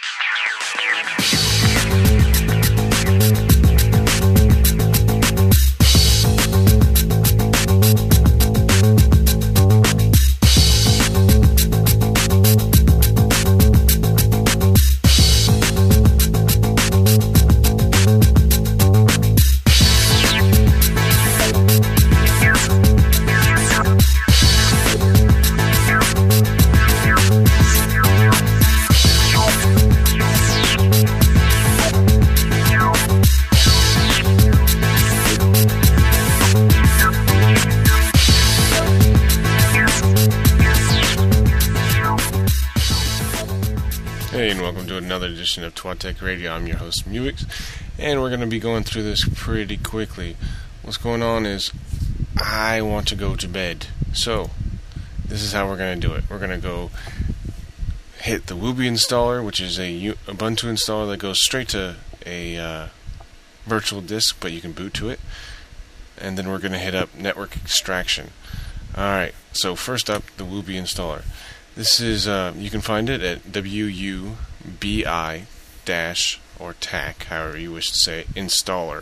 Hey, and welcome to another edition of Twat Tech Radio. I'm your host, Muvix, and we're going to be going through this pretty quickly. What's going on is I want to go to bed. So, this is how we're going to do it. We're going to go hit the Wooby installer, which is a Ubuntu installer that goes straight to a virtual disk, but you can boot to it. And then we're going to hit up network extraction. Alright, so first up, the Wooby installer. This is, you can find it at WUBI- or TAC, however you wish to say it, installer,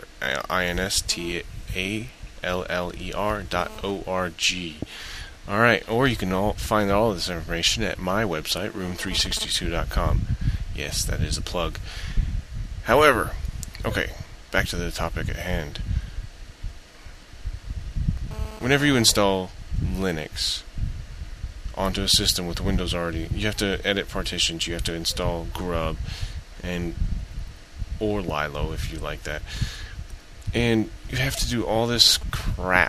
installer.org. Alright, or you can find all of this information at my website, room362.com. Yes, that is a plug. However, okay, back to the topic at hand. Whenever you install Linux onto a system with Windows already, you have to edit partitions, you have to install Grub or Lilo if you like that, and you have to do all this crap.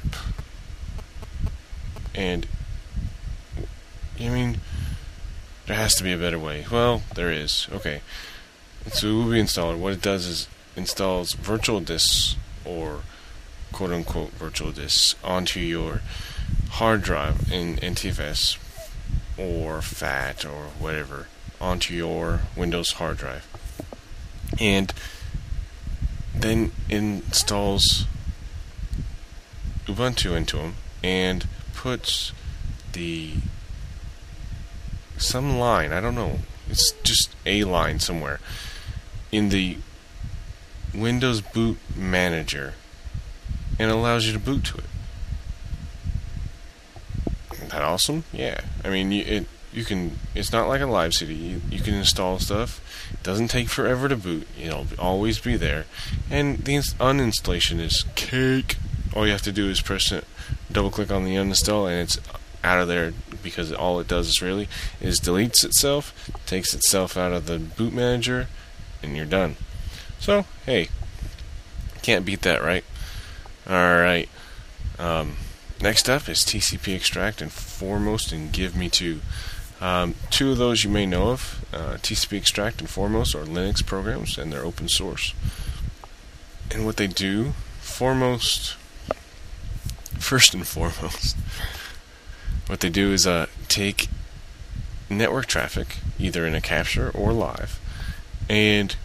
And I mean, there has to be a better way. Well, there is. Okay, it's a Wooby installer. What it does is installs virtual disks, or quote-unquote virtual disks, onto your hard drive in NTFS or FAT or whatever, onto your Windows hard drive, and then installs Ubuntu into them and puts some line, I don't know, it's just a line somewhere in the Windows Boot Manager and allows you to boot to it. Isn't that awesome? Yeah. I mean, you can. It's not like a live CD. You can install stuff. It doesn't take forever to boot. It'll always be there. And the uninstallation is cake. All you have to do is double click on the uninstall, and it's out of there, because all it does is deletes itself, takes itself out of the boot manager, and you're done. So, hey, can't beat that, right? Alright. Next up is TCP Extract and Foremost and Give Me Two. Two of those you may know of. TCP Extract and Foremost are Linux programs, and they're open source. And what they do, first and foremost, what they do is take network traffic, either in a capture or live, and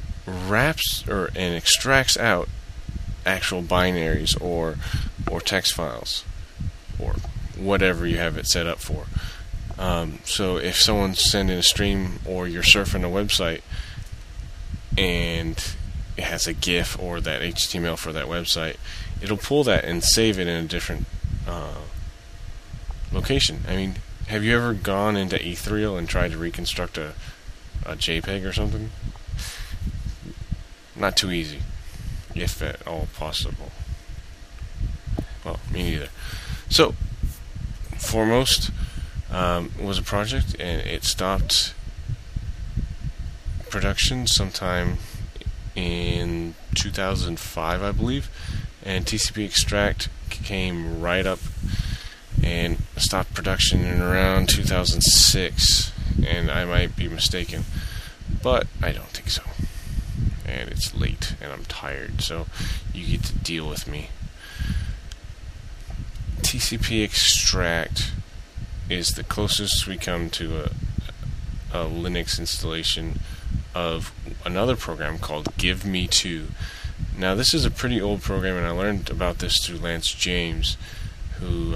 extracts out actual binaries or text files or whatever you have it set up for. So if someone's sending a stream, or you're surfing a website and it has a GIF or that HTML for that website, it'll pull that and save it in a different location. I mean, have you ever gone into Ethereal and tried to reconstruct a JPEG or something? Not too easy, if at all possible. Well, me neither. So, Foremost was a project, and it stopped production sometime in 2005, I believe, and TCP Extract came right up and stopped production in around 2006, and I might be mistaken, but I don't think so. And it's late, and I'm tired, so you get to deal with me. TCP Extract is the closest we come to a Linux installation of another program called Give Me Two. Now, this is a pretty old program, and I learned about this through Lance James, who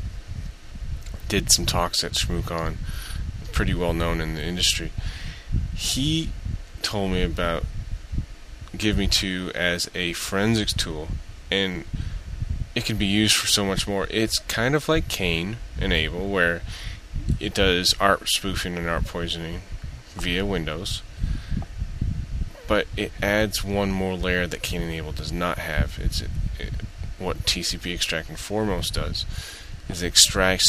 did some talks at ShmooCon, pretty well known in the industry. he told me about Give Me 2 as a forensics tool, and it can be used for so much more. It's kind of like Cain and Abel, where it does art spoofing and art poisoning via Windows, but it adds one more layer that Cain and Abel does not have. What TCP Extract and Foremost does is it extracts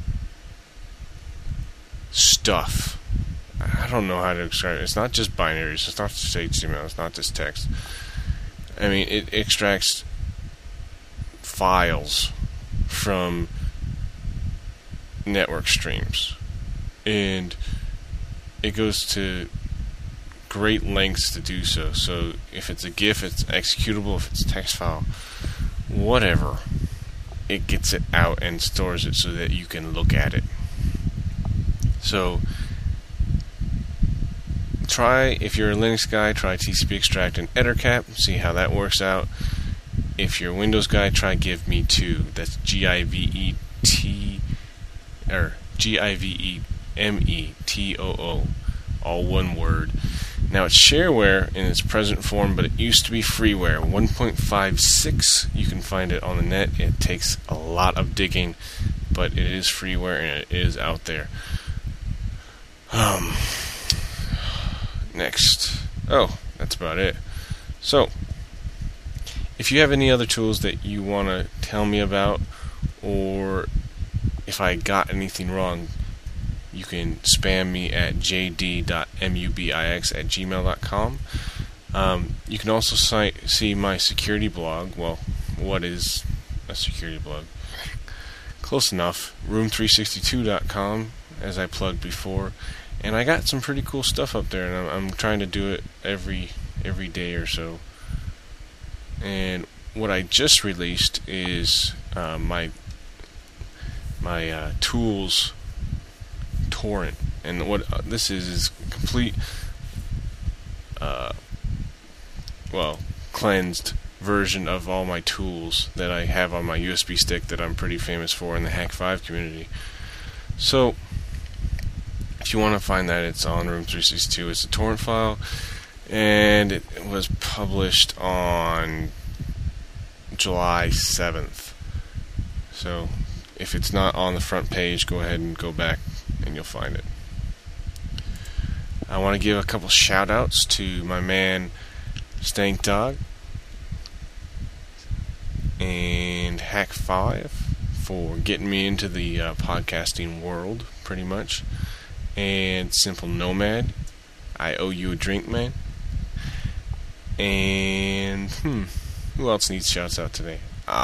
stuff. I don't know how to extract it. It's not just binaries, it's not just HTML, it's not just text. I mean, it extracts files from network streams, and it goes to great lengths to do so. So if it's a GIF, it's executable. If it's a text file, whatever, it gets it out and stores it so that you can look at it. So if you're a Linux guy, try TCP Extract and Ettercap, see how that works out. If you're a Windows guy, try Give Me 2. That's GIVEMETOO, all one word. Now it's shareware in its present form, but it used to be freeware. 1.56, you can find it on the net. It takes a lot of digging, but it is freeware and it is out there. Next. Oh, that's about it. So, if you have any other tools that you want to tell me about, or if I got anything wrong, you can spam me at jd.mubix@gmail.com. You can also see my security blog. Well, what is a security blog? Close enough. Room362.com, as I plugged before. And I got some pretty cool stuff up there, and I'm trying to do it every day or so. And what I just released is my tools torrent, and what this is complete, cleansed version of all my tools that I have on my USB stick that I'm pretty famous for in the Hack5 community. So if you want to find that, it's on Room362. It's a torrent file, and it was published on July 7th. So if it's not on the front page, go ahead and go back and you'll find it. I want to give a couple shout outs to my man Stank Dog and Hack5 for getting me into the podcasting world, pretty much. And Simple Nomad, I owe you a drink, man. And who else needs shouts out today?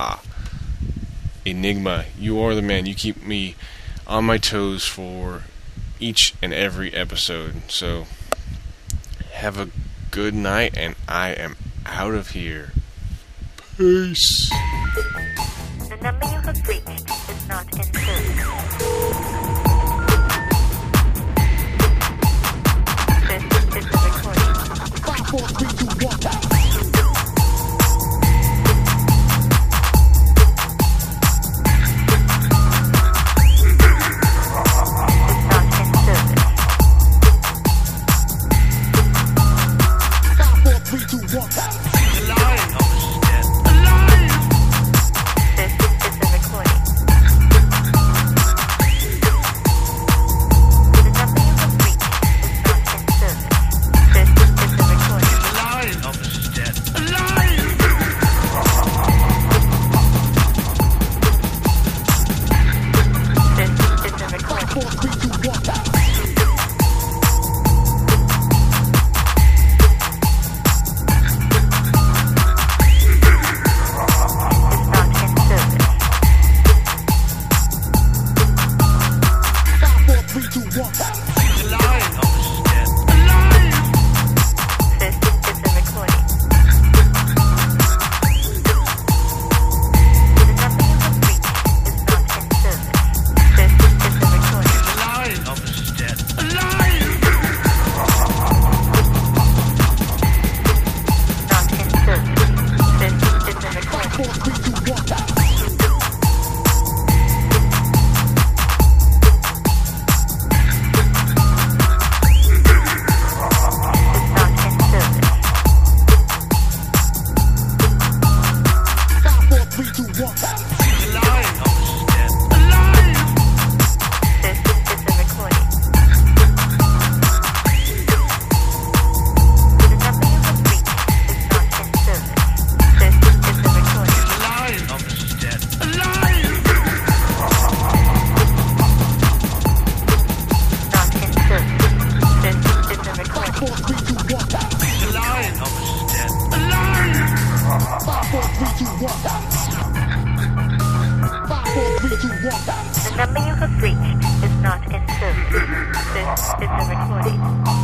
Enigma, you are the man. You keep me on my toes for each and every episode. So have a good night, and I am out of here. Peace. The number you have reached is not in service. This is the recording. 5, 4, 3, 2, 1. He's alive. Elvis is dead. Alive. 5, 4, 3, 2, 1. 5, 4, 3, 2, 1. The number you have reached is not in service. This is a recording.